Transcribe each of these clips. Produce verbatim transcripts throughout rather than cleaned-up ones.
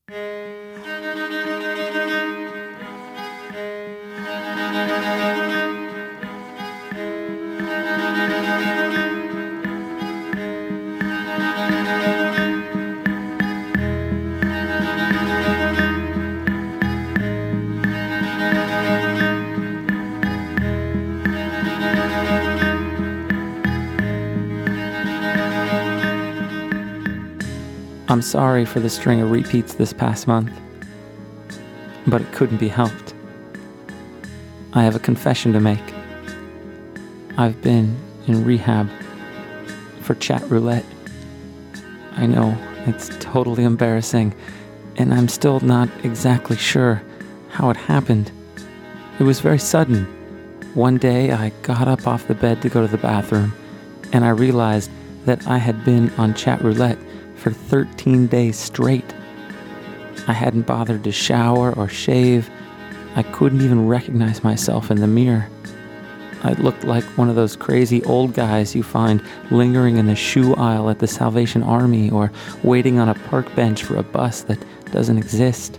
I'm sorry for the string of repeats this past month, but it couldn't be helped. I have a confession to make. I've been in rehab for chat roulette. I know it's totally embarrassing, and I'm still not exactly sure how it happened. It was very sudden. One day I got up off the bed to go to the bathroom, and I realized that I had been on chat roulette for thirteen days straight. I hadn't bothered to shower or shave. I couldn't even recognize myself in the mirror. I looked like one of those crazy old guys you find lingering in the shoe aisle at the Salvation Army or waiting on a park bench for a bus that doesn't exist.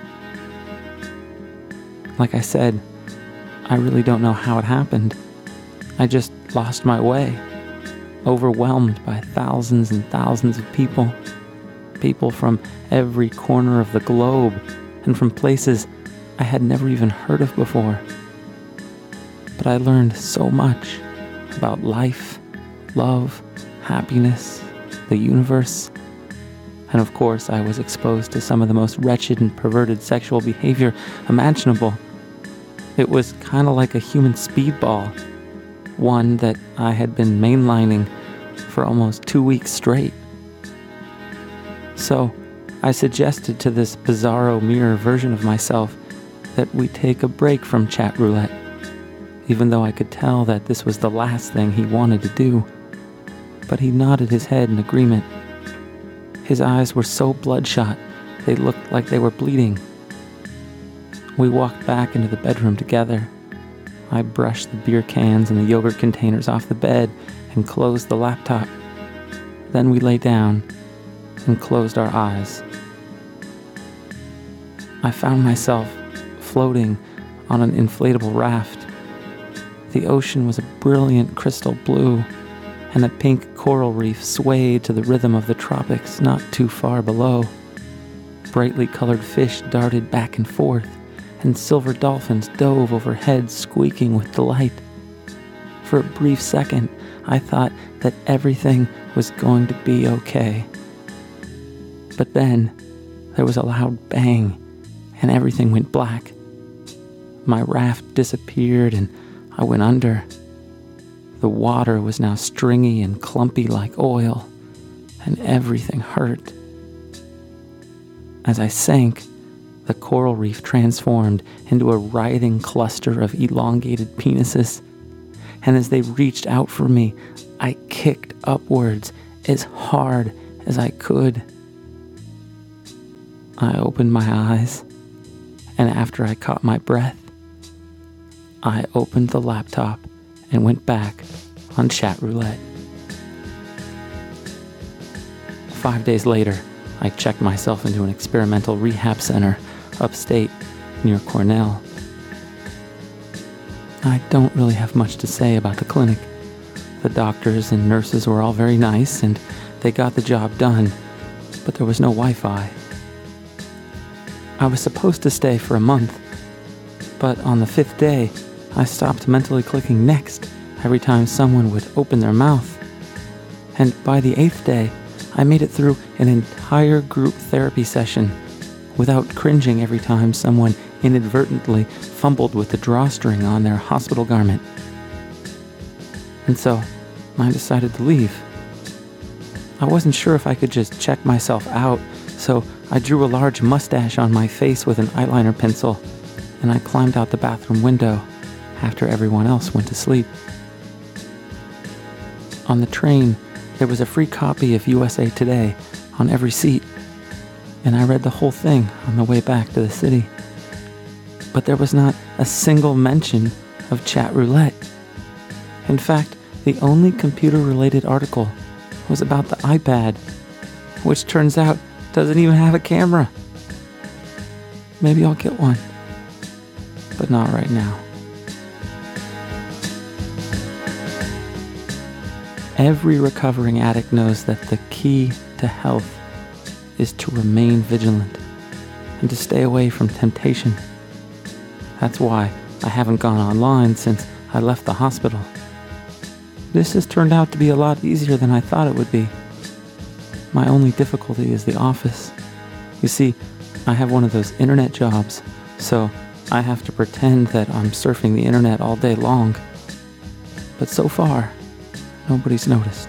Like I said, I really don't know how it happened. I just lost my way, overwhelmed by thousands and thousands of people. People from every corner of the globe and from places I had never even heard of before. But I learned so much about life, love, happiness, the universe. And of course, I was exposed to some of the most wretched and perverted sexual behavior imaginable. It was kind of like a human speedball, one that I had been mainlining for almost two weeks straight. So I suggested to this bizarro mirror version of myself that we take a break from chat roulette, even though I could tell that this was the last thing he wanted to do. But he nodded his head in agreement. His eyes were so bloodshot, they looked like they were bleeding. We walked back into the bedroom together. I brushed the beer cans and the yogurt containers off the bed and closed the laptop. Then we lay down and closed our eyes. I found myself floating on an inflatable raft. The ocean was a brilliant crystal blue, and a pink coral reef swayed to the rhythm of the tropics not too far below. Brightly colored fish darted back and forth, and silver dolphins dove overhead, squeaking with delight. For a brief second, I thought that everything was going to be okay. But then, there was a loud bang, and everything went black. My raft disappeared, and I went under. The water was now stringy and clumpy like oil, and everything hurt. As I sank, the coral reef transformed into a writhing cluster of elongated penises, and as they reached out for me, I kicked upwards as hard as I could. I opened my eyes, and after I caught my breath, I opened the laptop and went back on chat roulette. Five days later, I checked myself into an experimental rehab center upstate near Cornell. I don't really have much to say about the clinic. The doctors and nurses were all very nice, and they got the job done, but there was no Wi-Fi. I was supposed to stay for a month, but on the fifth day, I stopped mentally clicking next every time someone would open their mouth. And by the eighth day, I made it through an entire group therapy session without cringing every time someone inadvertently fumbled with the drawstring on their hospital garment. And so, I decided to leave. I wasn't sure if I could just check myself out, so I drew a large mustache on my face with an eyeliner pencil, and I climbed out the bathroom window after everyone else went to sleep. On the train, there was a free copy of U S A Today on every seat, and I read the whole thing on the way back to the city. But there was not a single mention of chat roulette. In fact, the only computer-related article was about the iPad, which turns out doesn't even have a camera. maybe I'll get one. But not right now. Every recovering addict knows that the key to health is to remain vigilant and to stay away from temptation. That's why I haven't gone online since I left the hospital. This has turned out to be a lot easier than I thought it would be. My only difficulty is the office. You see, I have one of those internet jobs, so I have to pretend that I'm surfing the internet all day long. But so far, nobody's noticed.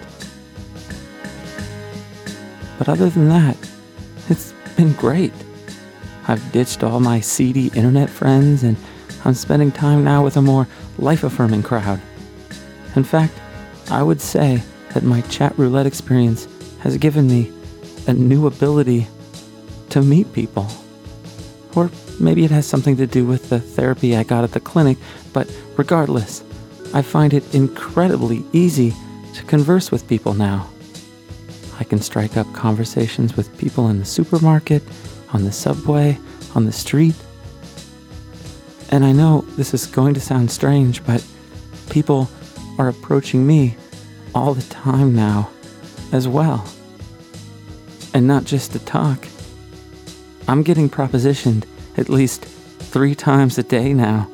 But other than that, it's been great. I've ditched all my seedy internet friends, and I'm spending time now with a more life-affirming crowd. In fact, I would say that my chat roulette experience has given me a new ability to meet people. Or maybe it has something to do with the therapy I got at the clinic, but regardless, I find it incredibly easy to converse with people now. I can strike up conversations with people in the supermarket, on the subway, on the street. And I know this is going to sound strange, but people are approaching me all the time now as well. And not just to talk. I'm getting propositioned at least three times a day now.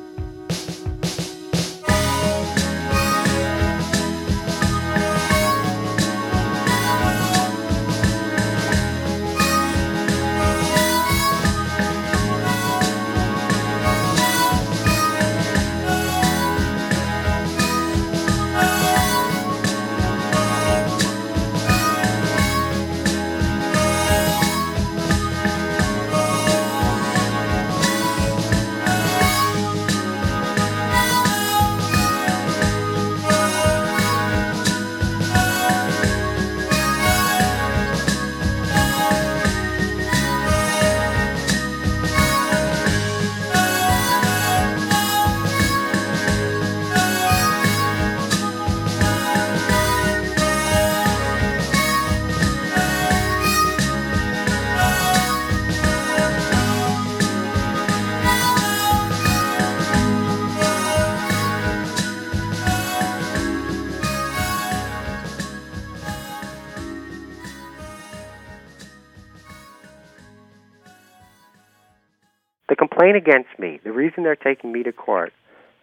The complaint against me, the reason they're taking me to court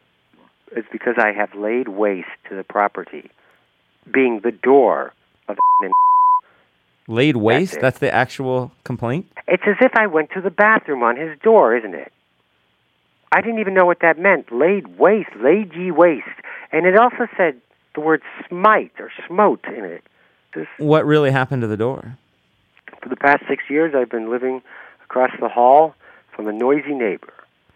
is because I have laid waste to the property, being the door of the Laid waste? That's, That's the actual complaint? It's as if I went to the bathroom on his door, isn't it? I didn't even know what that meant. Laid waste, laid ye waste. And it also said the word smite or smote in it. This, what really happened to the door? For the past six years, I've been living across the hall from a noisy neighbor.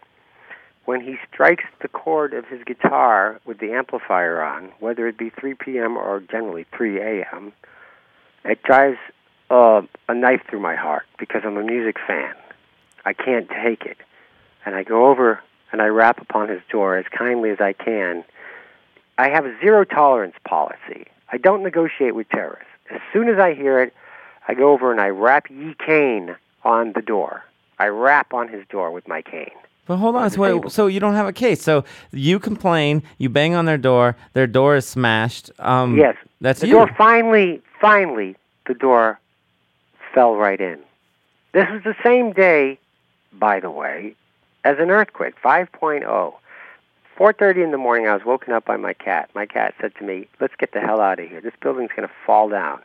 When he strikes the chord of his guitar with the amplifier on, whether it be three p.m. or generally three a.m., it drives uh, a knife through my heart because I'm a music fan. I can't take it. And I go over and I rap upon his door as kindly as I can. I have a zero-tolerance policy. I don't negotiate with terrorists. As soon as I hear it, I go over and I rap ye cane on the door. I rap on his door with my cane. But hold on, so, wait, so you don't have a case. So you complain, you bang on their door, their door is smashed. Um, yes. That's the you. The door finally, finally, the door fell right in. This was the same day, by the way, as an earthquake, five point oh. four thirty in the morning, I was woken up by my cat. My cat said to me, let's get the hell out of here. This building's going to fall down.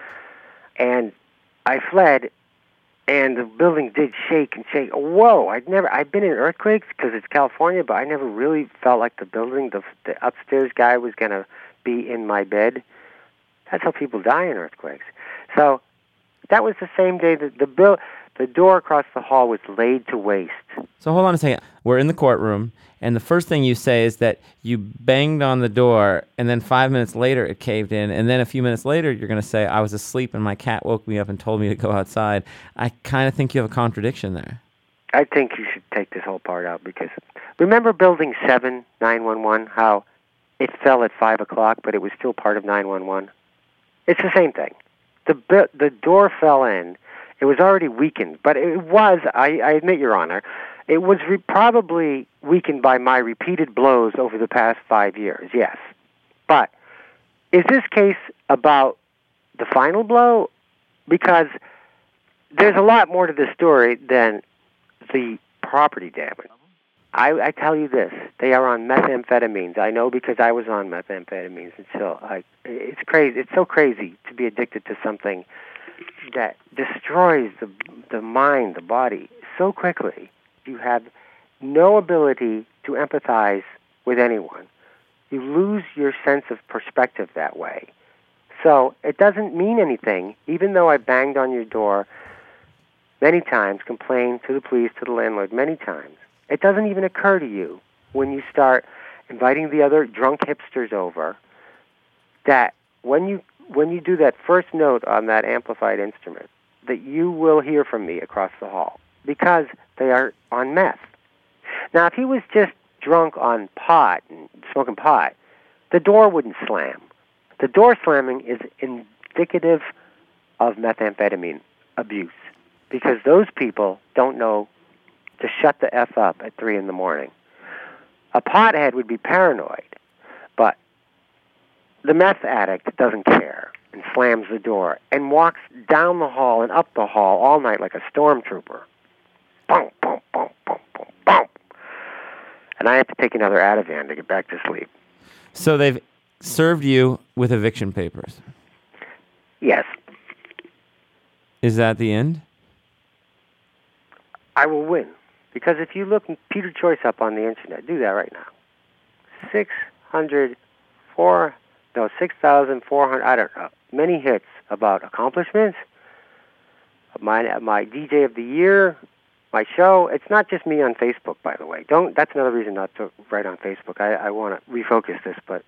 And I fled, and the building did shake and shake. Whoa, I'd never, I'd been in earthquakes because it's California, but I never really felt like the building, the, the upstairs guy was going to be in my bed. That's how people die in earthquakes. So that was the same day that the bill, the door across the hall was laid to waste. So hold on a second. We're in the courtroom, and the first thing you say is that you banged on the door, and then five minutes later it caved in, and then a few minutes later you're going to say, I was asleep and my cat woke me up and told me to go outside. I kind of think you have a contradiction there. I think you should take this whole part out because remember Building seven, nine one one, how it fell at five o'clock, but it was still part of nine one one? It's the same thing. The the door fell in. It was already weakened, but it was, I, I admit, Your Honor, it was re- probably weakened by my repeated blows over the past five years, yes. But is this case about the final blow? Because there's a lot more to this story than the property damage. I, I tell you this, they are on methamphetamines. I know because I was on methamphetamines until I, it's crazy. It's so crazy to be addicted to something that destroys the the mind, the body, so quickly. You have no ability to empathize with anyone. You lose your sense of perspective that way. So it doesn't mean anything, even though I banged on your door many times, complained to the police, to the landlord many times. It doesn't even occur to you when you start inviting the other drunk hipsters over that when you when you do that first note on that amplified instrument, that you will hear from me across the hall because they are on meth. Now, if he was just drunk on pot and smoking pot, the door wouldn't slam. The door slamming is indicative of methamphetamine abuse because those people don't know to shut the F up at three in the morning. A pothead would be paranoid, but the meth addict doesn't care and slams the door and walks down the hall and up the hall all night like a stormtrooper. Boom, boom, boom, boom, boom, boom. And I have to take another Ativan to get back to sleep. So they've served you with eviction papers. Yes. Is that the end? I will win. Because if you look Peter Choice up on the internet, do that right now. six hundred, four, no, six thousand four hundred, I don't know, many hits about accomplishments, my, my D J of the year, my show. It's not just me on Facebook, by the way. Don't. That's another reason not to write on Facebook. I, I want to refocus this, but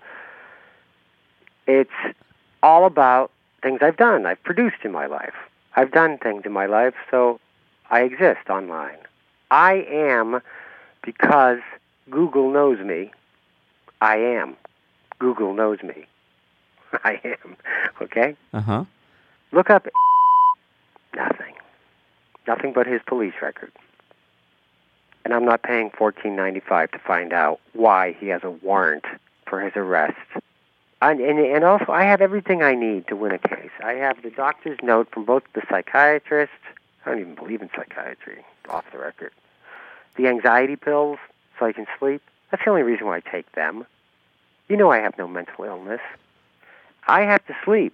it's all about things I've done, I've produced in my life. I've done things in my life, so I exist online. I am because Google knows me. I am. Google knows me. I am. Okay? Uh-huh. Look up nothing. Nothing but his police record. And I'm not paying fourteen ninety-five to find out why he has a warrant for his arrest. And, and, and also, I have everything I need to win a case. I have the doctor's note from both the psychiatrist. I don't even believe in psychiatry, off the record. The anxiety pills so I can sleep. That's the only reason why I take them. You know I have no mental illness. I have to sleep.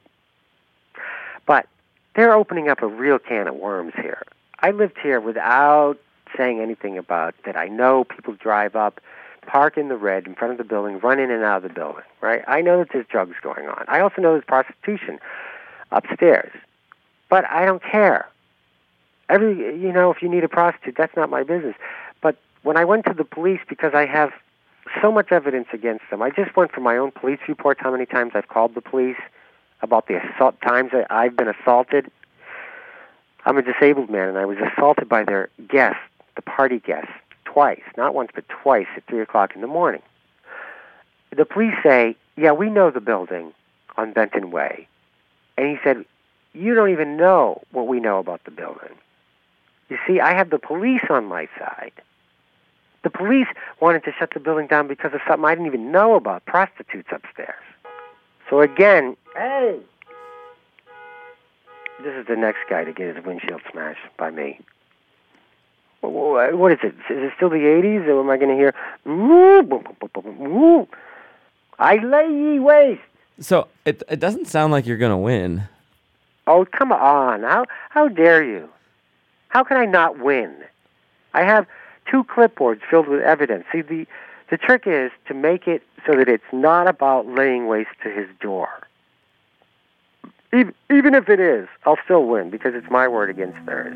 But they're opening up a real can of worms here. I lived here without saying anything about that. I know people drive up, park in the red in front of the building, run in and out of the building, right? I know that there's drugs going on. I also know there's prostitution upstairs. But I don't care. Every, you know, if you need a prostitute, that's not my business. But when I went to the police, because I have so much evidence against them, I just went for my own police reports, how many times I've called the police about the assault times that I've been assaulted. I'm a disabled man, and I was assaulted by their guests, the party guests, twice. Not once, but twice at three o'clock in the morning. The police say, yeah, we know the building on Benton Way. And he said, you don't even know what we know about the building. You see, I have the police on my side. The police wanted to shut the building down because of something I didn't even know about, prostitutes upstairs. So again, hey, this is the next guy to get his windshield smashed by me. What is it? Is it still the eighties, or am I going to hear, I lay ye waste? So it it doesn't sound like you're going to win. Oh, come on. How how dare you? How can I not win? I have two clipboards filled with evidence. See, the, the trick is to make it so that it's not about laying waste to his door. Even, even if it is, I'll still win because it's my word against theirs.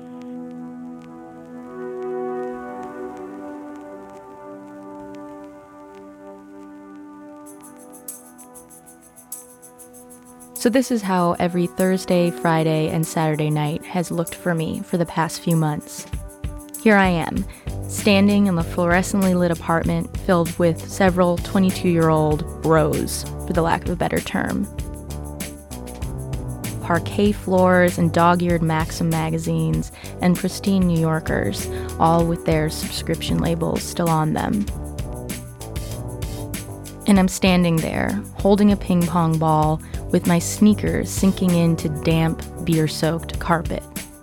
So this is how every Thursday, Friday, and Saturday night has looked for me for the past few months. Here I am, standing in the fluorescently lit apartment filled with several twenty-two-year-old bros, for the lack of a better term. parquet floors and dog-eared Maxim magazines and pristine New Yorkers, all with their subscription labels still on them. And I'm standing there, holding a ping pong ball with my sneakers sinking into damp, beer-soaked carpet,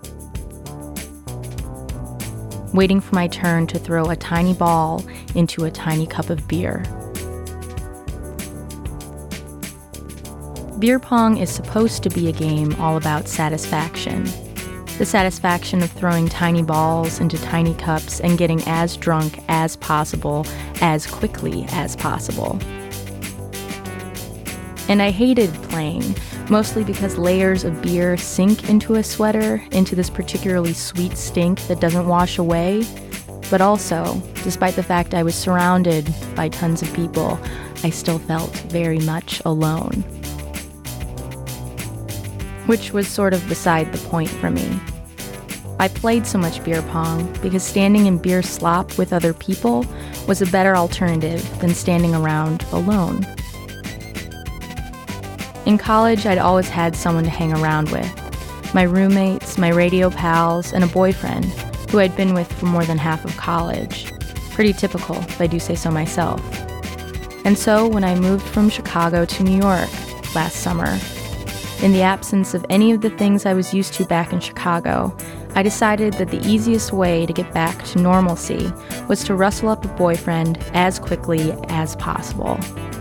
waiting for my turn to throw a tiny ball into a tiny cup of beer. Beer pong is supposed to be a game all about satisfaction. The satisfaction of throwing tiny balls into tiny cups and getting as drunk as possible, as quickly as possible. And I hated playing, mostly because layers of beer sink into a sweater, into this particularly sweet stink that doesn't wash away. But also, despite the fact I was surrounded by tons of people, I still felt very much alone. Which was sort of beside the point for me. I played so much beer pong because standing in beer slop with other people was a better alternative than standing around alone. In college, I'd always had someone to hang around with. My roommates, my radio pals, and a boyfriend who I'd been with for more than half of college. Pretty typical, if I do say so myself. And so when I moved from Chicago to New York last summer, in the absence of any of the things I was used to back in Chicago, I decided that the easiest way to get back to normalcy was to rustle up a boyfriend as quickly as possible.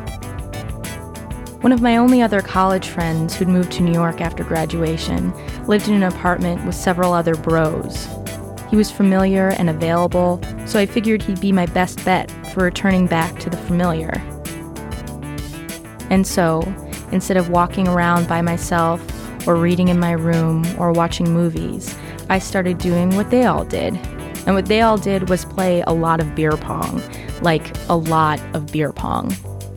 One of my only other college friends who'd moved to New York after graduation lived in an apartment with several other bros. He was familiar and available, so I figured he'd be my best bet for returning back to the familiar. And so, instead of walking around by myself or reading in my room or watching movies, I started doing what they all did. And what they all did was play a lot of beer pong, like a lot of beer pong.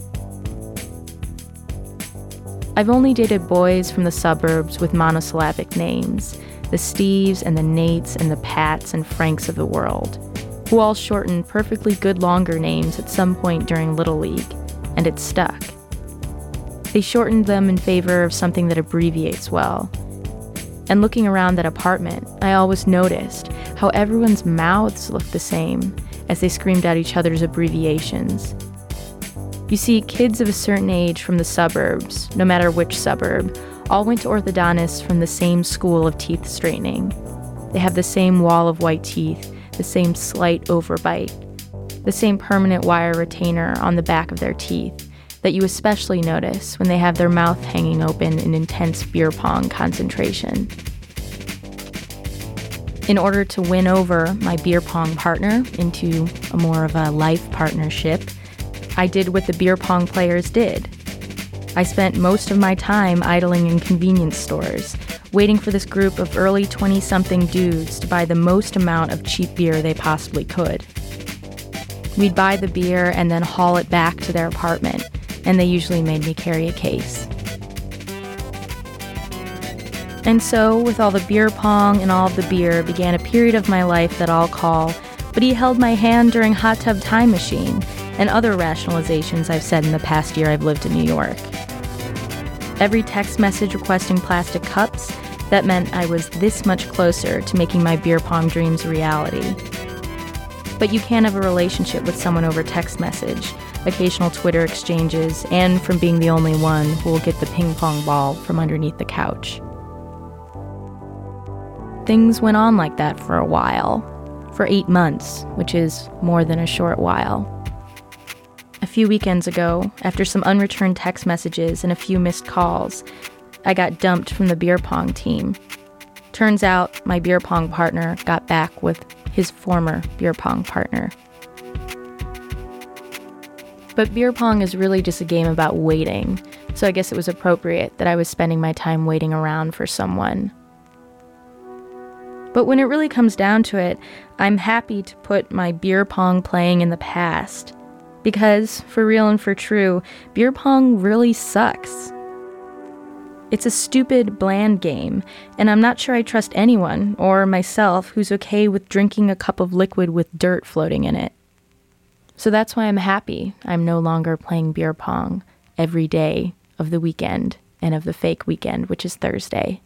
I've only dated boys from the suburbs with monosyllabic names, the Steves and the Nates and the Pats and Franks of the world, who all shortened perfectly good longer names at some point during Little League, and it stuck. They shortened them in favor of something that abbreviates well. And looking around that apartment, I always noticed how everyone's mouths looked the same as they screamed out each other's abbreviations. You see, kids of a certain age from the suburbs, no matter which suburb, all went to orthodontists from the same school of teeth straightening. They have the same wall of white teeth, the same slight overbite, the same permanent wire retainer on the back of their teeth that you especially notice when they have their mouth hanging open in intense beer pong concentration. In order to win over my beer pong partner into a more of a life partnership, I did what the beer pong players did. I spent most of my time idling in convenience stores, waiting for this group of early twenty-something dudes to buy the most amount of cheap beer they possibly could. We'd buy the beer and then haul it back to their apartment, and they usually made me carry a case. And so, with all the beer pong and all of the beer, began a period of my life that I'll call, but he held my hand during Hot Tub Time Machine, and other rationalizations I've said in the past year I've lived in New York. Every text message requesting plastic cups, that meant I was this much closer to making my beer pong dreams a reality. But you can't have a relationship with someone over text message, occasional Twitter exchanges, and from being the only one who will get the ping pong ball from underneath the couch. Things went on like that for a while, for eight months, which is more than a short while. A few weekends ago, after some unreturned text messages and a few missed calls, I got dumped from the beer pong team. Turns out my beer pong partner got back with his former beer pong partner. But beer pong is really just a game about waiting, so I guess it was appropriate that I was spending my time waiting around for someone. But when it really comes down to it, I'm happy to put my beer pong playing in the past. Because, for real and for true, beer pong really sucks. It's a stupid, bland game, and I'm not sure I trust anyone, or myself, who's okay with drinking a cup of liquid with dirt floating in it. So that's why I'm happy I'm no longer playing beer pong every day of the weekend and of the fake weekend, which is Thursday.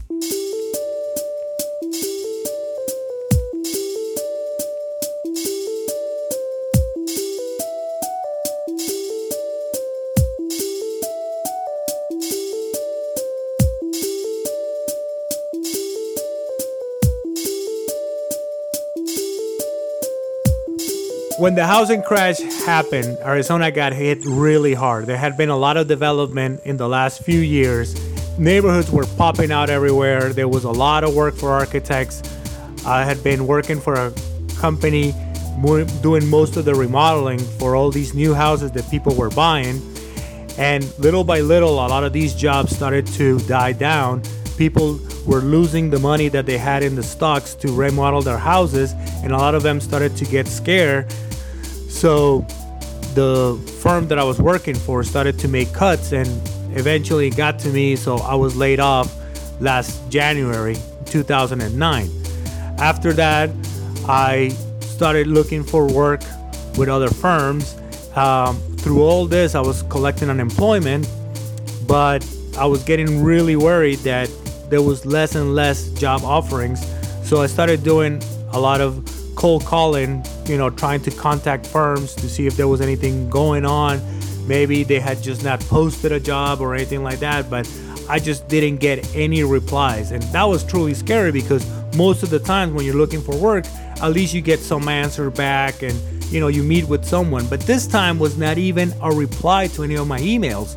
When the housing crash happened, Arizona got hit really hard. There had been a lot of development in the last few years. Neighborhoods were popping out everywhere. There was a lot of work for architects. I had been working for a company doing most of the remodeling for all these new houses that people were buying. And little by little, a lot of these jobs started to die down. People were losing the money that they had in the stocks to remodel their houses, and a lot of them started to get scared. So the firm that I was working for started to make cuts, and eventually it got to me, so I was laid off last January two thousand nine. After that, I started looking for work with other firms. Um, through all this, I was collecting unemployment, but I was getting really worried that there was less and less job offerings. So I started doing a lot of cold calling, you know, trying to contact firms to see if there was anything going on. Maybe they had just not posted a job or anything like that, but I just didn't get any replies. And that was truly scary, because most of the time when you're looking for work, at least you get some answer back and, you know, you meet with someone. But this time was not even a reply to any of my emails.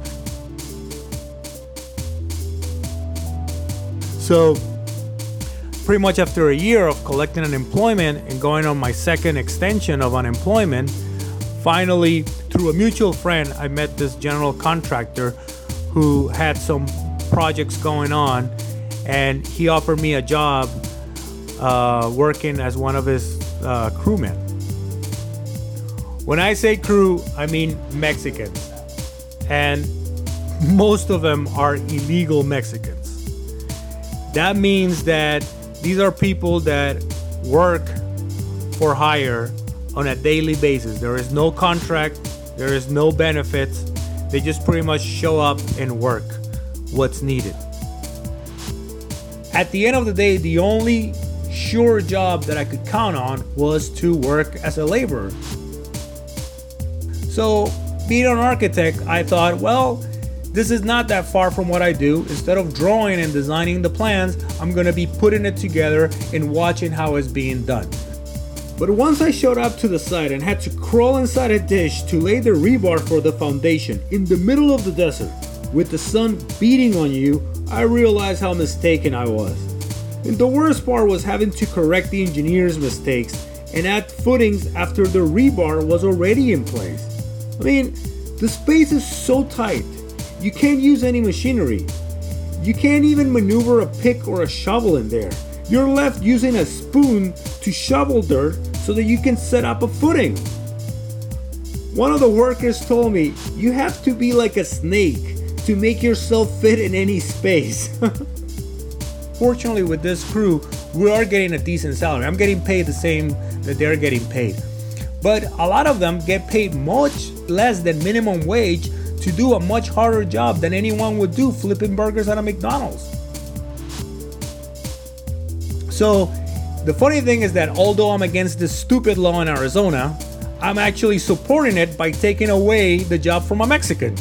So pretty much after a year of collecting unemployment and going on my second extension of unemployment, finally, through a mutual friend, I met this general contractor who had some projects going on, and he offered me a job uh, working as one of his uh, crewmen. When I say crew, I mean Mexicans, and most of them are illegal Mexicans. That means that these are people that work for hire on a daily basis. There is no contract, there is no benefits. They just pretty much show up and work what's needed. At the end of the day, the only sure job that I could count on was to work as a laborer. So, being an architect, I thought, well, this is not that far from what I do. Instead of drawing and designing the plans, I'm gonna be putting it together and watching how it's being done. But once I showed up to the site and had to crawl inside a dish to lay the rebar for the foundation in the middle of the desert, with the sun beating on you, I realized how mistaken I was. And the worst part was having to correct the engineer's mistakes and add footings after the rebar was already in place. I mean, the space is so tight. You can't use any machinery. You can't even maneuver a pick or a shovel in there. You're left using a spoon to shovel dirt so that you can set up a footing. One of the workers told me, you have to be like a snake to make yourself fit in any space. Fortunately, with this crew, we are getting a decent salary. I'm getting paid the same that they're getting paid. But a lot of them get paid much less than minimum wage to do a much harder job than anyone would do flipping burgers at a McDonald's. So the funny thing is that although I'm against this stupid law in Arizona, I'm actually supporting it by taking away the job from a Mexican.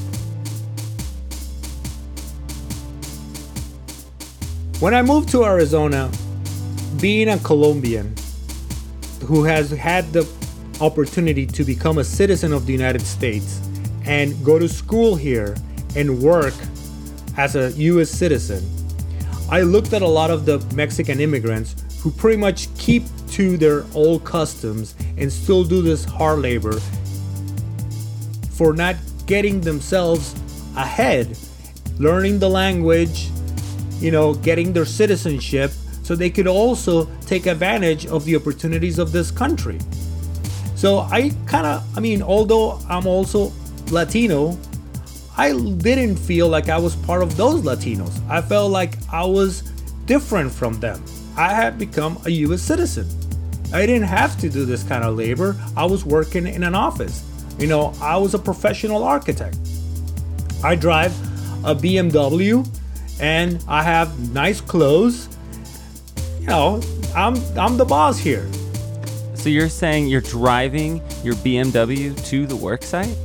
When I moved to Arizona, being a Colombian who has had the opportunity to become a citizen of the United States and go to school here and work as a U S citizen, I looked at a lot of the Mexican immigrants who pretty much keep to their old customs and still do this hard labor for not getting themselves ahead, learning the language, you know, getting their citizenship so they could also take advantage of the opportunities of this country. So I kind of, I mean, although I'm also Latino, I didn't feel like I was part of those Latinos. I felt like I was different from them. I had become a U S citizen. I didn't have to do this kind of labor. I was working in an office. You know, I was a professional architect. I drive a B M W and I have nice clothes. You know, I'm I'm the boss here. So you're saying you're driving your B M W to the work site?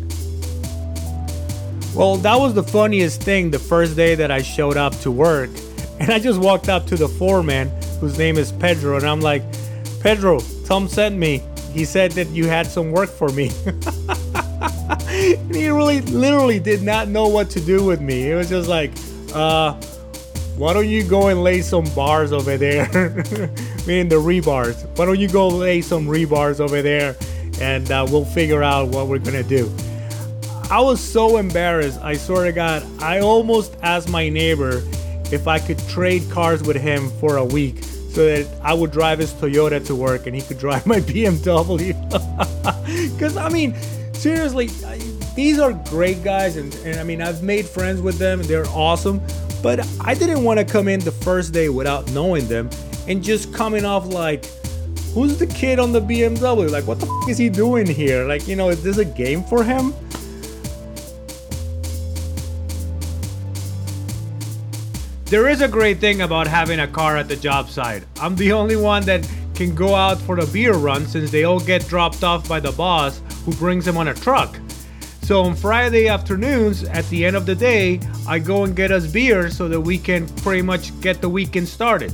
Well, that was the funniest thing the first day that I showed up to work. And I just walked up to the foreman, whose name is Pedro, and I'm like, Pedro, Tom sent me. He said that you had some work for me. And he really, literally did not know what to do with me. It was just like, uh, why don't you go and lay some bars over there? I mean, the rebars. Why don't you go lay some rebars over there, and uh, we'll figure out what we're gonna do. I was so embarrassed. I swear to God, I almost asked my neighbor if I could trade cars with him for a week so that I would drive his Toyota to work and he could drive my B M W. Because, I mean, seriously, these are great guys. And, and I mean, I've made friends with them. They're awesome. But I didn't want to come in the first day without knowing them and just coming off like, who's the kid on the B M W? Like, what the f- is he doing here? Like, you know, is this a game for him? There is a great thing about having a car at the job site. I'm the only one that can go out for the beer run since they all get dropped off by the boss who brings them on a truck. So on Friday afternoons, at the end of the day, I go and get us beer so that we can pretty much get the weekend started.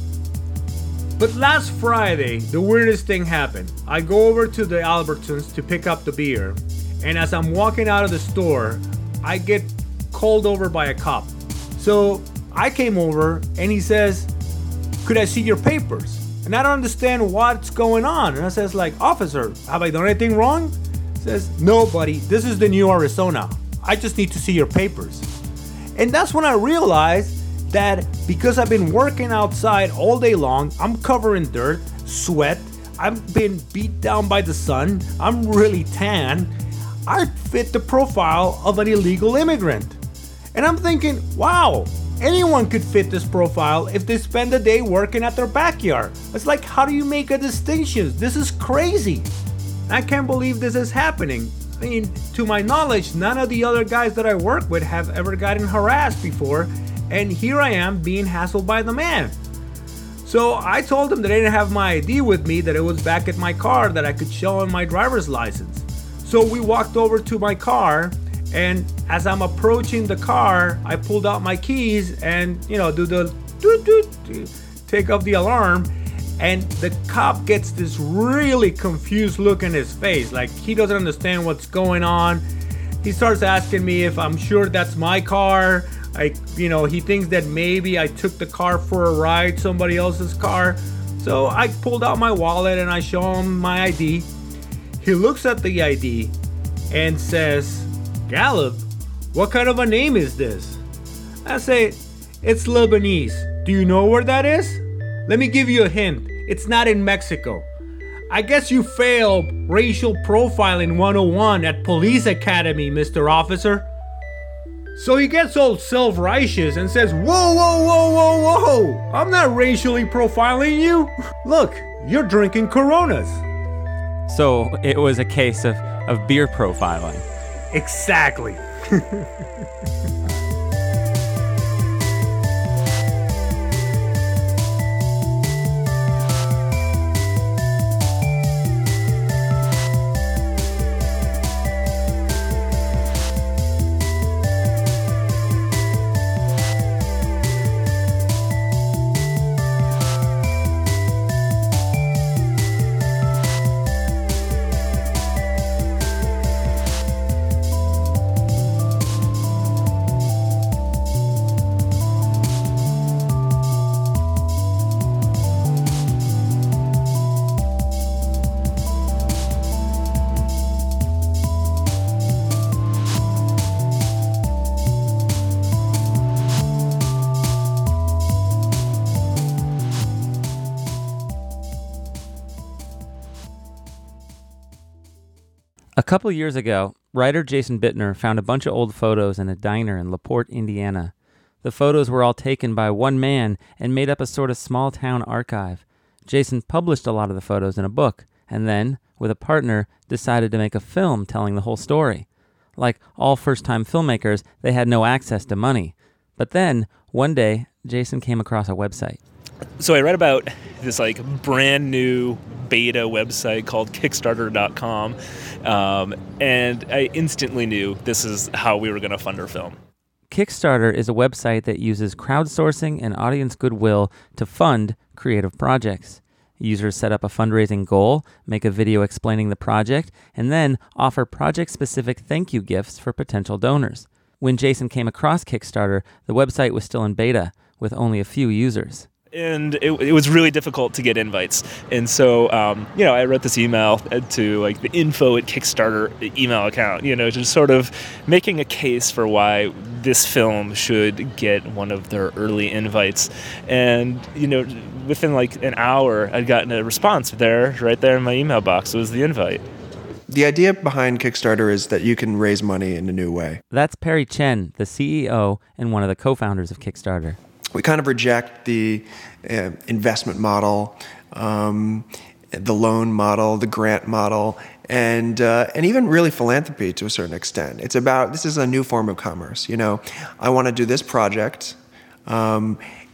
But last Friday, the weirdest thing happened. I go over to the Albertsons to pick up the beer, and as I'm walking out of the store, I get called over by a cop. So I came over and he says, could I see your papers? And I don't understand what's going on. And I says like, officer, have I done anything wrong? He says, no, buddy, this is the new Arizona. I just need to see your papers. And that's when I realized that because I've been working outside all day long, I'm covered in dirt, sweat, I've been beat down by the sun, I'm really tan, I fit the profile of an illegal immigrant. And I'm thinking, wow, anyone could fit this profile if they spend a day working at their backyard. It's like, how do you make a distinction? This is crazy. I can't believe this is happening. I mean, to my knowledge, none of the other guys that I work with have ever gotten harassed before, and here I am being hassled by the man. So I told him that I didn't have my I D with me, that it was back at my car, that I could show him my driver's license. So we walked over to my car, and as I'm approaching the car, I pulled out my keys and, you know, do the doot doot, take off the alarm, and the cop gets this really confused look in his face, like he doesn't understand what's going on. He starts asking me if I'm sure that's my car. I, you know, he thinks that maybe I took the car for a ride, somebody else's car. So I pulled out my wallet and I show him my I D. He looks at the I D and says, Gallup, what kind of a name is this? I say, it's Lebanese. Do you know where that is? Let me give you a hint. It's not in Mexico. I guess you failed racial profiling one oh one at Police Academy, Mister Officer. So he gets all self-righteous and says, whoa, whoa, whoa, whoa, whoa. I'm not racially profiling you. Look, you're drinking Coronas. So it was a case of, of beer profiling. Exactly. A couple years ago, writer Jason Bittner found a bunch of old photos in a diner in LaPorte, Indiana. The photos were all taken by one man and made up a sort of small-town archive. Jason published a lot of the photos in a book, and then, with a partner, decided to make a film telling the whole story. Like all first-time filmmakers, they had no access to money. But then, one day, Jason came across a website. So I read about this like brand new beta website called Kickstarter dot com, um, and I instantly knew this is how we were going to fund our film. Kickstarter is a website that uses crowdsourcing and audience goodwill to fund creative projects. Users set up a fundraising goal, make a video explaining the project, and then offer project-specific thank you gifts for potential donors. When Jason came across Kickstarter, the website was still in beta, with only a few users. And it, it was really difficult to get invites. And so, um, you know, I wrote this email to like the info at Kickstarter email account, you know, just sort of making a case for why this film should get one of their early invites. And, you know, within like an hour, I'd gotten a response there, right there in my email box. It was the invite. The idea behind Kickstarter is that you can raise money in a new way. That's Perry Chen, the C E O and one of the co-founders of Kickstarter. We kind of reject the uh, investment model, um, the loan model, the grant model, and uh, and even really philanthropy to a certain extent. It's about, this is a new form of commerce. You know, I want to do this project, um,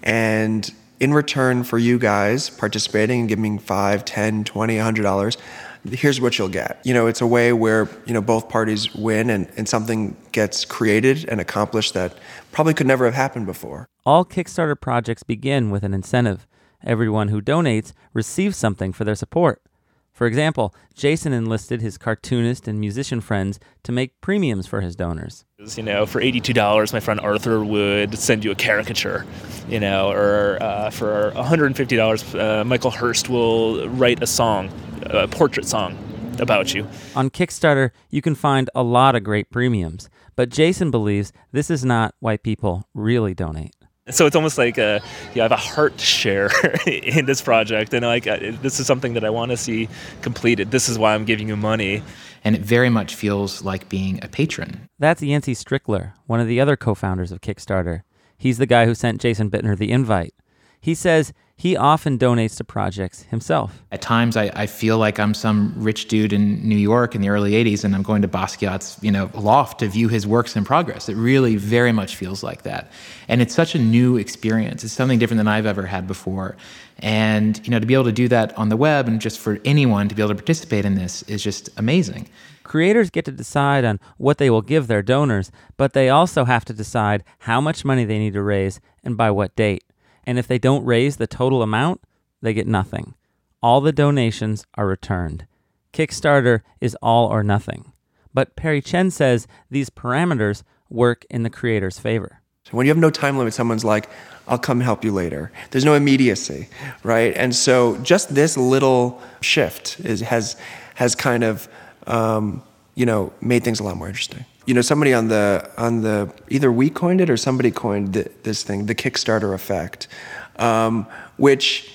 and in return for you guys participating and giving five, ten, twenty, one hundred dollars, here's what you'll get. You know, it's a way where, you know, both parties win and, and something gets created and accomplished that probably could never have happened before. All Kickstarter projects begin with an incentive. Everyone who donates receives something for their support. For example, Jason enlisted his cartoonist and musician friends to make premiums for his donors. You know, for eighty-two dollars, my friend Arthur would send you a caricature, you know, or uh, for one hundred fifty dollars, uh, Michael Hurst will write a song, a portrait song about you. On Kickstarter, you can find a lot of great premiums, but Jason believes this is not why people really donate. So it's almost like a, you have a heart share in this project, and like this is something that I want to see completed. This is why I'm giving you money. And it very much feels like being a patron. That's Yancey Strickler, one of the other co-founders of Kickstarter. He's the guy who sent Jason Bittner the invite. He says he often donates to projects himself. At times, I, I feel like I'm some rich dude in New York in the early eighties, and I'm going to Basquiat's, you know, loft to view his works in progress. It really very much feels like that. And it's such a new experience. It's something different than I've ever had before. And, you know, to be able to do that on the web and just for anyone to be able to participate in this is just amazing. Creators get to decide on what they will give their donors, but they also have to decide how much money they need to raise and by what date. And if they don't raise the total amount, they get nothing. All the donations are returned. Kickstarter is all or nothing. But Perry Chen says these parameters work in the creator's favor. So when you have no time limit, someone's like, I'll come help you later. There's no immediacy, right? And so just this little shift is, has has kind of, um, you know, made things a lot more interesting. You know, somebody on the, on the either we coined it or somebody coined the, this thing, the Kickstarter effect, um, which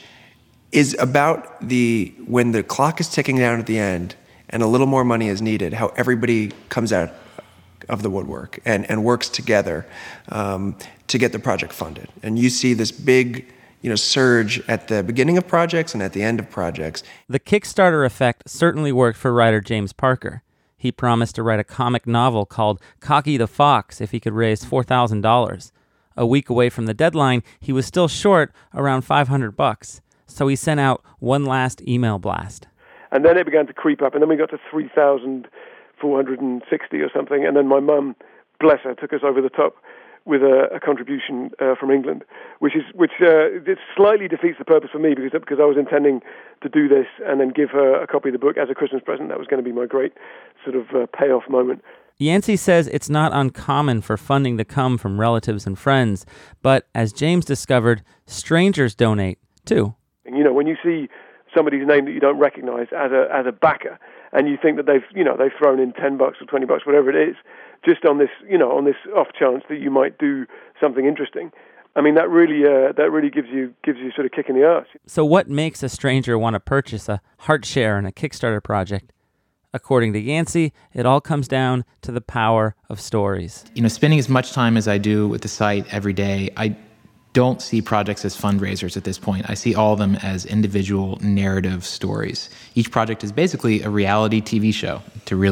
is about the, when the clock is ticking down at the end and a little more money is needed, how everybody comes out of the woodwork and, and works together um, to get the project funded. And you see this big, you know, surge at the beginning of projects and at the end of projects. The Kickstarter effect certainly worked for writer James Parker. He promised to write a comic novel called Cocky the Fox if he could raise four thousand dollars. A week away from the deadline, he was still short around five hundred bucks. So he sent out one last email blast. And then it began to creep up, and then we got to three thousand four hundred sixty or something, and then my mum, bless her, took us over the top with a, a contribution uh, from England, which is which uh, it slightly defeats the purpose for me because because I was intending to do this and then give her a copy of the book as a Christmas present. That was going to be my great sort of uh, payoff moment. Yancey says it's not uncommon for funding to come from relatives and friends, but as James discovered, strangers donate too. And, you know, when you see somebody's name that you don't recognize as a as a backer, and you think that they've you know they've thrown in ten bucks or twenty bucks, whatever it is, just on this you know on this off chance that you might do something interesting. I mean, that really uh, that really gives you gives you sort of kick in the arse. So what makes a stranger want to purchase a heart share in a Kickstarter project? According to Yancey, it all comes down to the power of stories. You know, spending as much time as I do with the site every day, I don't see projects as fundraisers at this point. I see all of them as individual narrative stories. Each project is basically a reality T V show, to really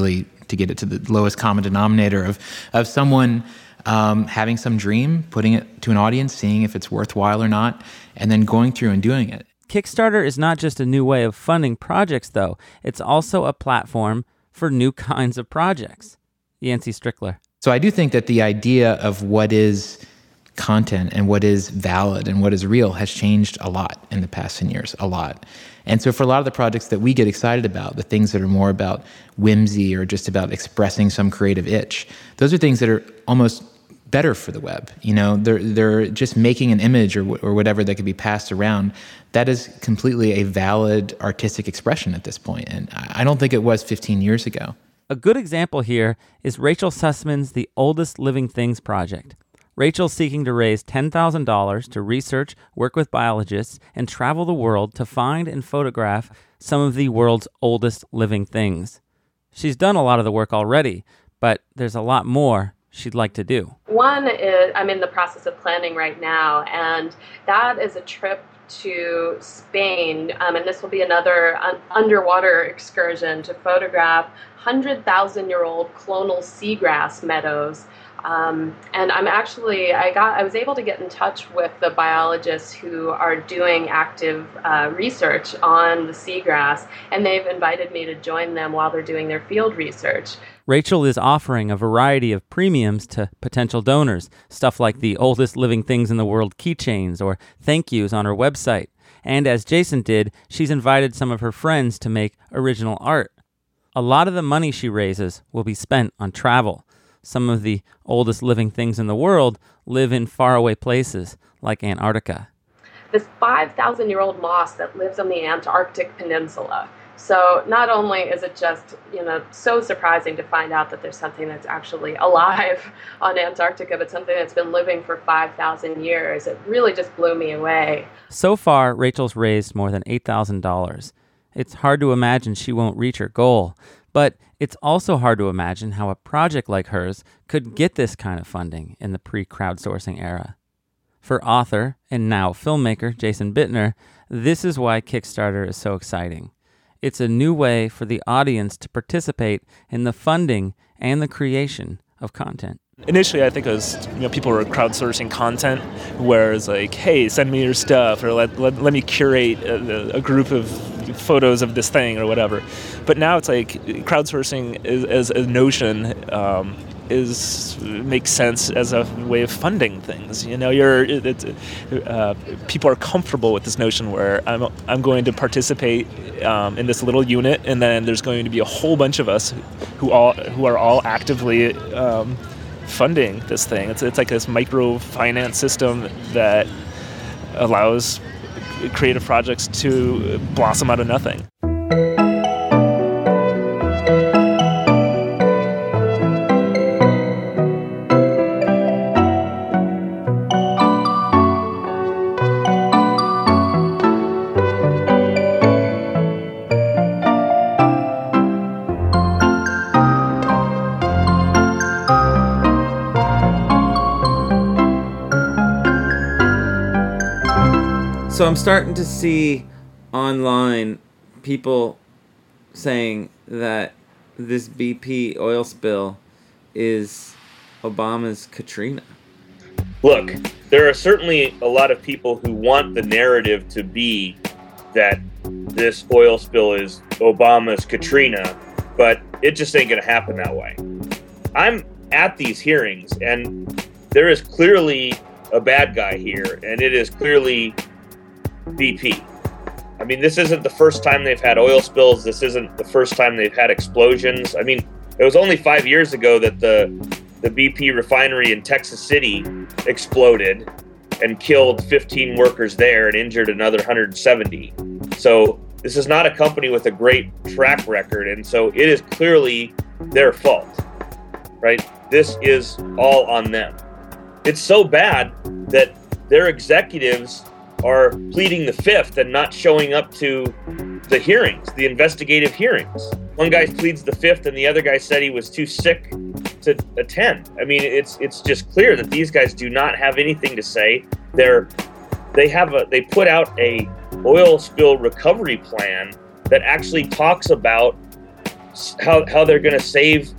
to get it to the lowest common denominator of of someone um, having some dream, putting it to an audience, seeing if it's worthwhile or not, and then going through and doing it. Kickstarter is not just a new way of funding projects, though. It's also a platform for new kinds of projects. Yancey Strickler. So I do think that the idea of what is content and what is valid and what is real has changed a lot in the past ten years, a lot. And so for a lot of the projects that we get excited about, the things that are more about whimsy or just about expressing some creative itch, those are things that are almost better for the web. You know, they're they're just making an image or or whatever that could be passed around. That is completely a valid artistic expression at this point, and I don't think it was fifteen years ago. A good example here is Rachel Sussman's The Oldest Living Things project. Rachel's seeking to raise ten thousand dollars to research, work with biologists, and travel the world to find and photograph some of the world's oldest living things. She's done a lot of the work already, but there's a lot more she'd like to do. One is I'm in the process of planning right now, and that is a trip to Spain, um, and this will be another un- underwater excursion to photograph one hundred thousand year old clonal seagrass meadows. Um, and I'm actually, I got, I was able to get in touch with the biologists who are doing active uh, research on the seagrass, and they've invited me to join them while they're doing their field research. Rachel is offering a variety of premiums to potential donors, stuff like the Oldest Living Things in the World keychains or thank yous on her website. And as Jason did, she's invited some of her friends to make original art. A lot of the money she raises will be spent on travel. Some of the oldest living things in the world live in faraway places like Antarctica. This five thousand year old moss that lives on the Antarctic Peninsula. So not only is it just, you know, so surprising to find out that there's something that's actually alive on Antarctica, but something that's been living for five thousand years. It really just blew me away. So far, Rachel's raised more than eight thousand dollars. It's hard to imagine she won't reach her goal, but it's also hard to imagine how a project like hers could get this kind of funding in the pre-crowdsourcing era. For author and now filmmaker Jason Bittner, this is why Kickstarter is so exciting. It's a new way for the audience to participate in the funding and the creation of content. Initially, I think it was, you know, people were crowdsourcing content, where it's like, hey, send me your stuff, or let let, let me curate a, a group of photos of this thing or whatever. But now it's like crowdsourcing is, as a notion um, is makes sense as a way of funding things. You know, you're it's, uh, people are comfortable with this notion where I'm I'm going to participate um, in this little unit, and then there's going to be a whole bunch of us who all who are all actively um, funding this thing. It's it's like this microfinance system that allows creative projects to blossom out of nothing. So I'm starting to see online people saying that this B P oil spill is Obama's Katrina. Look, there are certainly a lot of people who want the narrative to be that this oil spill is Obama's Katrina, but it just ain't going to happen that way. I'm at these hearings, and there is clearly a bad guy here, and it is clearly B P. I mean, this isn't the first time they've had oil spills. This isn't the first time they've had explosions. I mean, it was only five years ago that the the B P refinery in Texas City exploded and killed fifteen workers there and injured another one hundred seventy. So this is not a company with a great track record, and so it is clearly their fault, right? This is all on them. It's so bad that their executives are pleading the fifth and not showing up to the hearings, the investigative hearings. One guy pleads the fifth and the other guy said he was too sick to attend. I mean, it's it's just clear that these guys do not have anything to say. They're they have a they put out a oil spill recovery plan that actually talks about how how they're going to save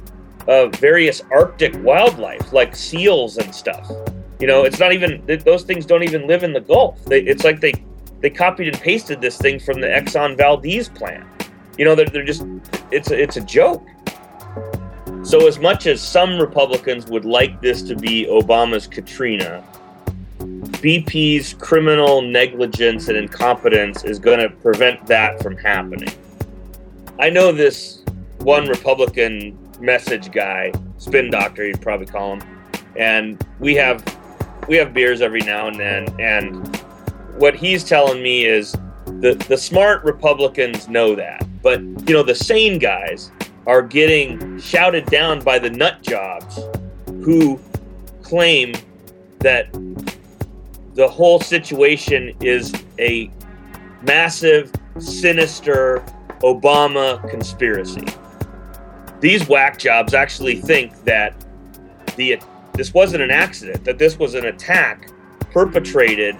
uh, various Arctic wildlife, like seals and stuff. You know, it's not even, those things don't even live in the Gulf. They, it's like they, they copied and pasted this thing from the Exxon Valdez plant. You know, they're, they're just, it's a, it's a joke. So as much as some Republicans would like this to be Obama's Katrina, B P's criminal negligence and incompetence is going to prevent that from happening. I know this one Republican message guy, spin doctor, you'd probably call him, and we have we have beers every now and then, and what he's telling me is the, the smart Republicans know that, but you know, the sane guys are getting shouted down by the nut jobs who claim that the whole situation is a massive, sinister Obama conspiracy. These whack jobs actually think that the this wasn't an accident, that this was an attack perpetrated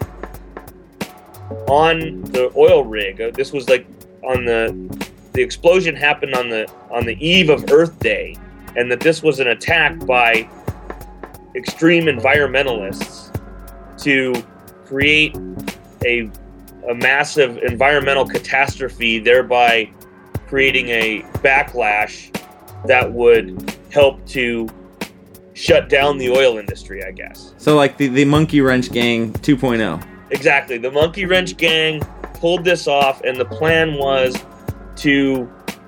on the oil rig. This was like on the the explosion happened on the on the eve of Earth Day, and that this was an attack by extreme environmentalists to create a a massive environmental catastrophe, thereby creating a backlash that would help to shut down the oil industry, I guess. So like the, the Monkey Wrench Gang two point oh. Exactly. The Monkey Wrench Gang pulled this off, and the plan was to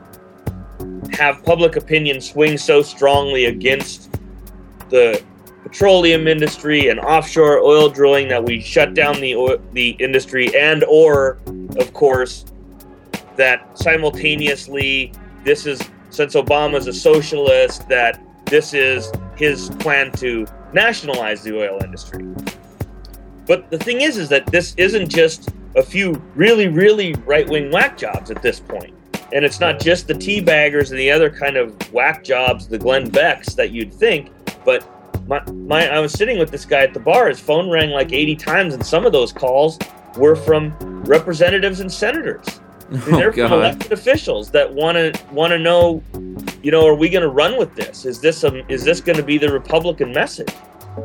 have public opinion swing so strongly against the petroleum industry and offshore oil drilling that we shut down the oil, the industry, and or, of course, that simultaneously, this is, since Obama's a socialist, that this is his plan to nationalize the oil industry. But the thing is, is that this isn't just a few really, really right-wing whack jobs at this point. And it's not just the teabaggers and the other kind of whack jobs, the Glenn Becks that you'd think, but my, my I was sitting with this guy at the bar, his phone rang like eighty times, and some of those calls were from representatives and senators. I mean, Oh, they're from God. elected officials that want to want to know, you know, are we going to run with this? Is this a, is this going to be the Republican message?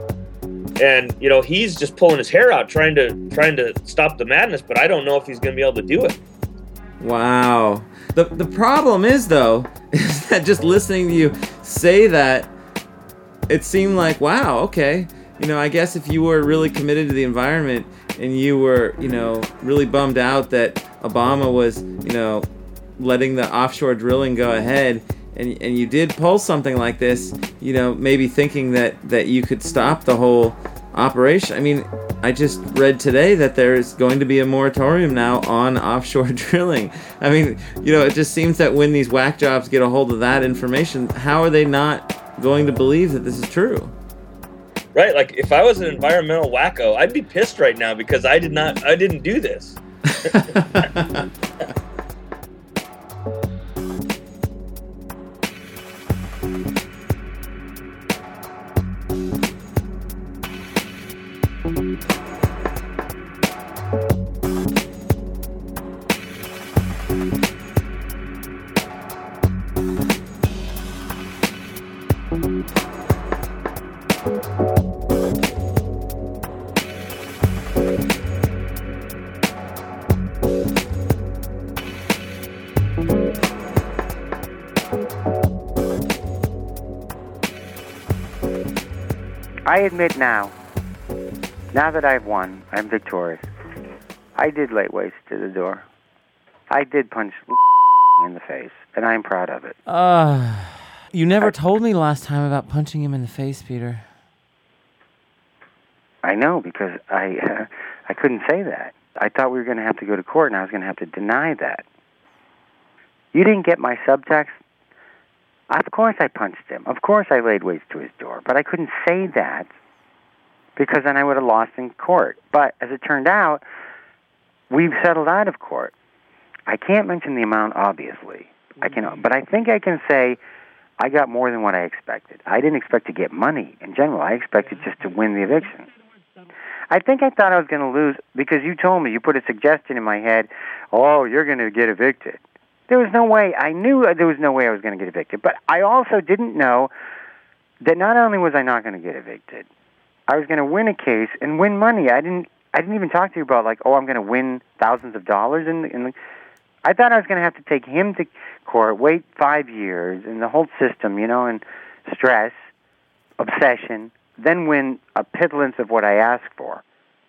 And you know, he's just pulling his hair out trying to trying to stop the madness, but I don't know if he's going to be able to do it. Wow. The the problem is though, is that just listening to you say that, it seemed like, wow, okay. You know, I guess if you were really committed to the environment and you were, you know, really bummed out that Obama was, you know, letting the offshore drilling go ahead, and and you did pull something like this, you know, maybe thinking that, that you could stop the whole operation. I mean, I just read today that there's going to be a moratorium now on offshore drilling. I mean, you know, it just seems that when these whack jobs get a hold of that information, how are they not going to believe that this is true? Right? Like if I was an environmental wacko, I'd be pissed right now because I did not I didn't do this. I admit now, now that I've won, I'm victorious. I did lay waste to the door. I did punch in the face, and I'm proud of it. Uh, you never told me last time about punching him in the face, Peter. I know, because I uh, I couldn't say that. I thought we were going to have to go to court, and I was going to have to deny that. You didn't get my subtext? Of course I punched him. Of course I laid waste to his door. But I couldn't say that because then I would have lost in court. But as it turned out, we've settled out of court. I can't mention the amount, obviously. I can, but I think I can say I got more than what I expected. I didn't expect to get money in general. I expected just to win the eviction. I think I thought I was going to lose because you told me, you put a suggestion in my head, oh, you're going to get evicted. There was no way. I knew there was no way I was going to get evicted. But I also didn't know that not only was I not going to get evicted, I was going to win a case and win money. I didn't. I didn't even talk to you about like, oh, I'm going to win thousands of dollars. In, in the, I thought I was going to have to take him to court, wait five years, and the whole system, you know, and stress, obsession, then win a pittance of what I asked for.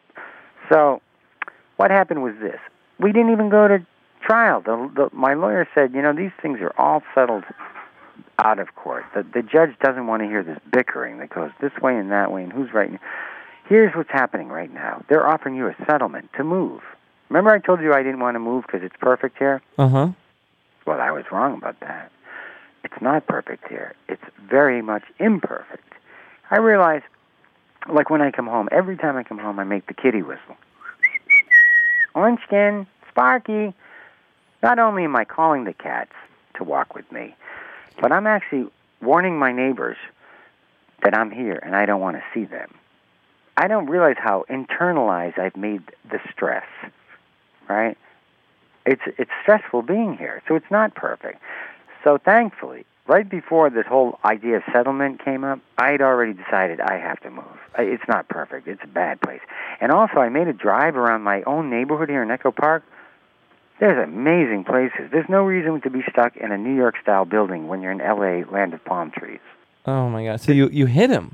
So what happened was this. We didn't even go to trial. The, the, my lawyer said, you know, these things are all settled out of court. The, the judge doesn't want to hear this bickering that goes this way and that way and who's right. Here's what's happening right now. They're offering you a settlement to move. Remember I told you I didn't want to move because it's perfect here? Uh-huh. Well, I was wrong about that. It's not perfect here. It's very much imperfect. I realize, like when I come home, every time I come home, I make the kitty whistle. Orangeskin, Sparky. Not only am I calling the cats to walk with me, but I'm actually warning my neighbors that I'm here and I don't want to see them. I don't realize how internalized I've made the stress, right? It's it's stressful being here, so it's not perfect. So thankfully, right before this whole idea of settlement came up, I had already decided I have to move. It's not perfect. It's a bad place. And also, I made a drive around my own neighborhood here in Echo Park. There's amazing places. There's no reason to be stuck in a New York-style building when you're in L A, land of palm trees. Oh, my God. So you, you hit him?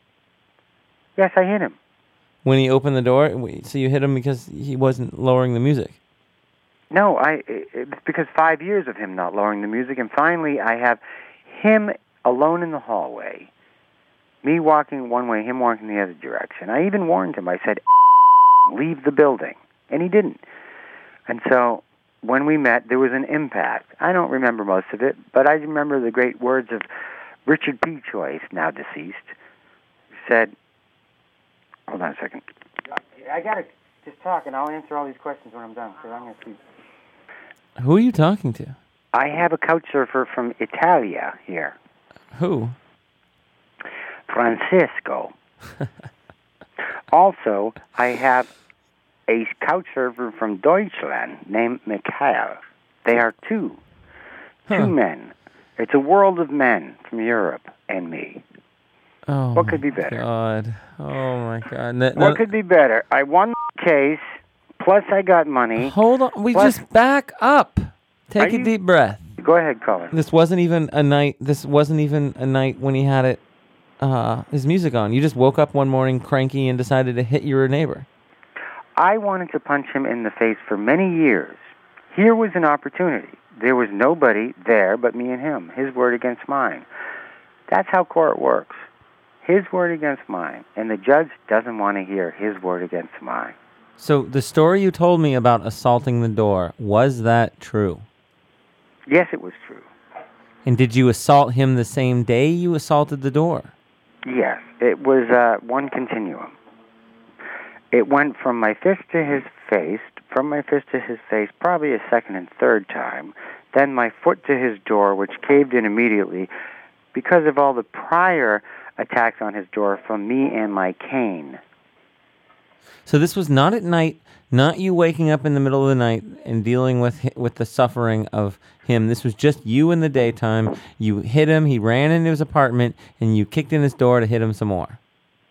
Yes, I hit him. When he opened the door? So you hit him because he wasn't lowering the music? No, I. It's because five years of him not lowering the music, and finally I have him alone in the hallway, me walking one way, him walking the other direction. I even warned him. I said, leave the building, and he didn't. And so when we met, there was an impact. I don't remember most of it, but I remember the great words of Richard P. Choice, now deceased, who said, hold on a second. I got to just talk, and I'll answer all these questions when I'm done, so I'm going to see. Who are you talking to? I have a couch surfer from Italia here. Who? Francisco. Also, I have a couch surfer from Deutschland named Mikhail. They are two. Huh. Two men. It's a world of men from Europe and me. Oh, what could be better? God. Oh, my God. No, what no. could be better? I won the case, plus I got money. Hold on. We plus, just back up. Take a you, deep breath. Go ahead, caller. This wasn't even a night. This wasn't even a night when he had it, uh, his music on. You just woke up one morning cranky and decided to hit your neighbor. I wanted to punch him in the face for many years. Here was an opportunity. There was nobody there but me and him. His word against mine. That's how court works. His word against mine. And the judge doesn't want to hear his word against mine. So the story you told me about assaulting the door, was that true? Yes, it was true. And did you assault him the same day you assaulted the door? Yes. It was uh, one continuum. It went from my fist to his face, from my fist to his face probably a second and third time, then my foot to his door, which caved in immediately because of all the prior attacks on his door from me and my cane. So this was not at night, not you waking up in the middle of the night and dealing with with the suffering of him. This was just you in the daytime. You hit him, he ran into his apartment, and you kicked in his door to hit him some more.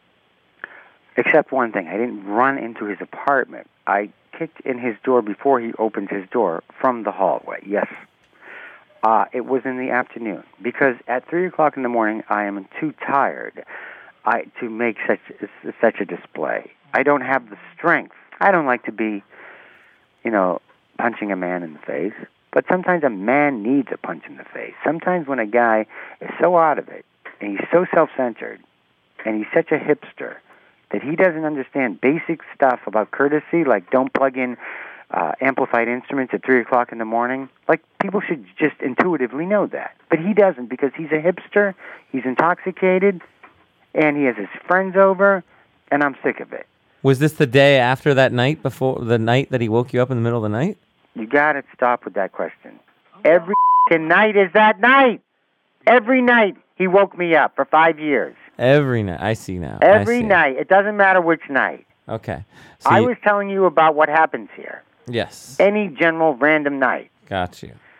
Except one thing, I didn't run into his apartment. I kicked in his door before he opened his door from the hallway, yes. Uh, it was in the afternoon, because at three o'clock in the morning, I am too tired I, to make such such a display. I don't have the strength. I don't like to be, you know, punching a man in the face, but sometimes a man needs a punch in the face. Sometimes when a guy is so out of it, and he's so self-centered, and he's such a hipster, that he doesn't understand basic stuff about courtesy, like don't plug in uh, amplified instruments at three o'clock in the morning. Like, people should just intuitively know that. But he doesn't, because he's a hipster, he's intoxicated, and he has his friends over, and I'm sick of it. Was this the day after that night, before the night that he woke you up in the middle of the night? You gotta stop with that question. Every night is that night. Every night he woke me up for five years. Every night. I see now. Every see. night. It doesn't matter which night. Okay. So I you... was telling you about what happens here. Yes. Any general random night. Got you.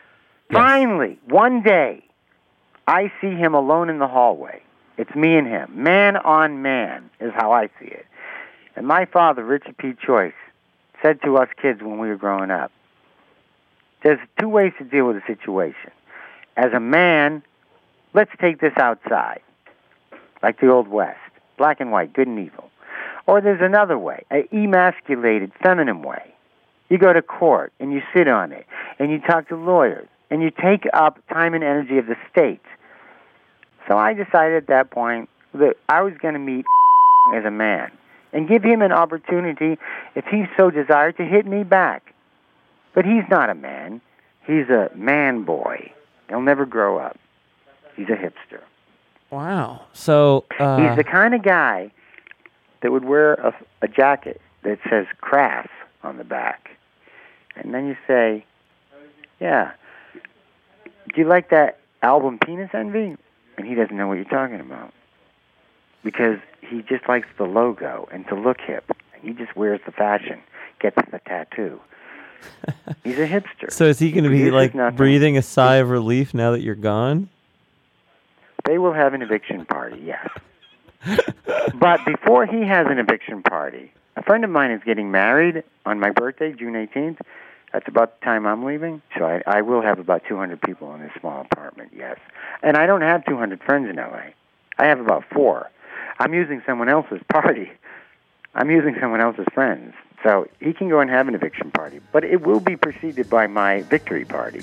Finally, one day, I see him alone in the hallway. It's me and him. Man on man is how I see it. And my father, Richard P. Choice, said to us kids when we were growing up, there's two ways to deal with a situation. As a man, let's take this outside, like the Old West, black and white, good and evil. Or there's another way, an emasculated, feminine way. You go to court, and you sit on it, and you talk to lawyers, and you take up time and energy of the state. So I decided at that point that I was going to meet as a man and give him an opportunity, if he so desired, to hit me back. But he's not a man. He's a man boy. He'll never grow up. He's a hipster. Wow. So uh... he's the kind of guy that would wear a, a jacket that says crass on the back. And then you say, yeah, do you like that album Penis Envy? And he doesn't know what you're talking about. Because he just likes the logo and to look hip. He just wears the fashion, gets the tattoo. He's a hipster. So is he going to be like nothing. breathing a sigh of relief now that you're gone? They will have an eviction party, yes. But before he has an eviction party, a friend of mine is getting married on my birthday, June eighteenth. That's about the time I'm leaving. So I, I will have about two hundred people in this small apartment, yes. And I don't have two hundred friends in L A. I have about four. I'm using someone else's party. I'm using someone else's friends. So he can go and have an eviction party. But it will be preceded by my victory party.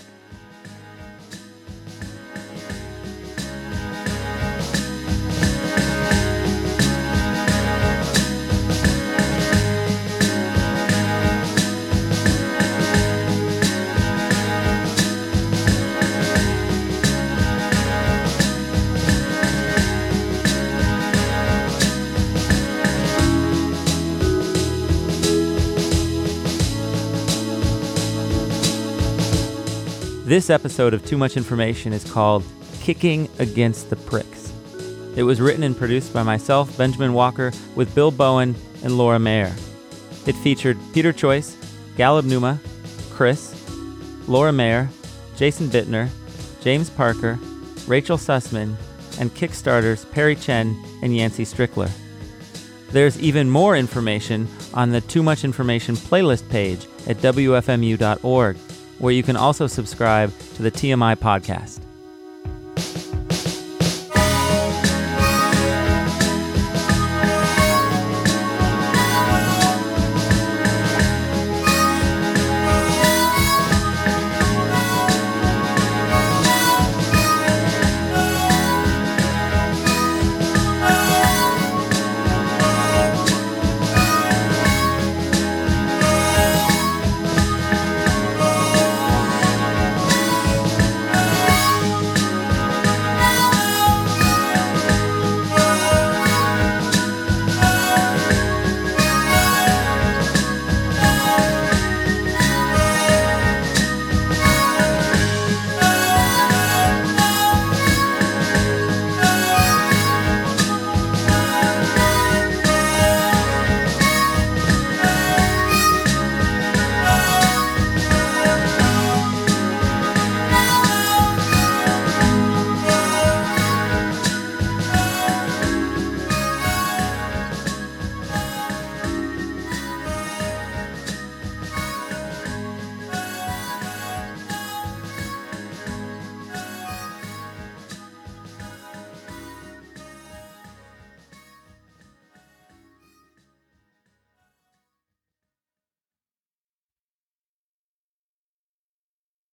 This episode of Too Much Information is called Kicking Against the Pricks. It was written and produced by myself, Benjamin Walker, with Bill Bowen and Laura Mayer. It featured Peter Choice, Gallup Numa, Chris, Laura Mayer, Jason Bittner, James Parker, Rachel Sussman, and Kickstarter's Perry Chen and Yancey Strickler. There's even more information on the Too Much Information playlist page at W F M U dot org, where you can also subscribe to the T M I podcast.